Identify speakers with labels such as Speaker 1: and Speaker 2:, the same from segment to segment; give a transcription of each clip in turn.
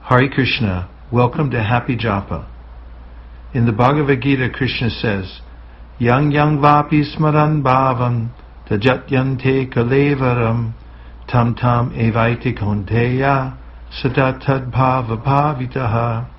Speaker 1: Hare Krishna, welcome to Happy Japa. In the Bhagavad Gita, Krishna says, Yang vapi smaran bhavan tajatyante kalevaram tam tam evaiti konteya sadatad bhava bhavitaha.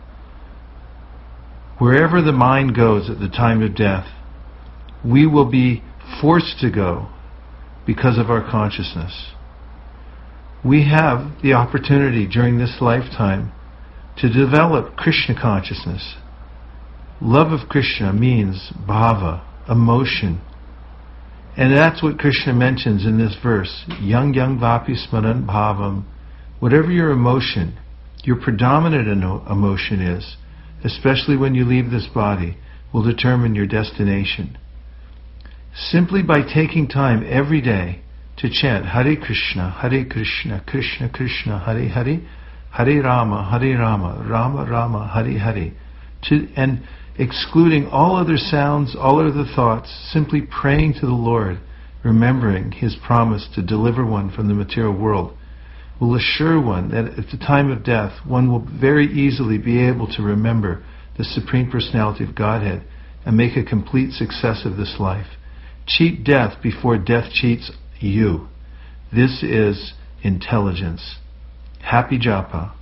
Speaker 1: Wherever the mind goes at the time of death, we will be forced to go because of our consciousness. We have the opportunity during this lifetime to develop Krishna consciousness. Love of Krishna means bhava, emotion. And that's what Krishna mentions in this verse. Yang vapi smaran bhavam. Whatever your emotion, your predominant emotion is, especially when you leave this body, will determine your destination. Simply by taking time every day to chant Hare Krishna, Krishna Krishna, Hare Hare, Hare Rama, Rama Rama, Hare Hare, and excluding all other sounds, all other thoughts, simply praying to the Lord, remembering His promise to deliver one from the material world, will assure one that at the time of death, one will very easily be able to remember the Supreme Personality of Godhead and make a complete success of this life. Cheat death before death cheats you. This is intelligence. Happy Japa.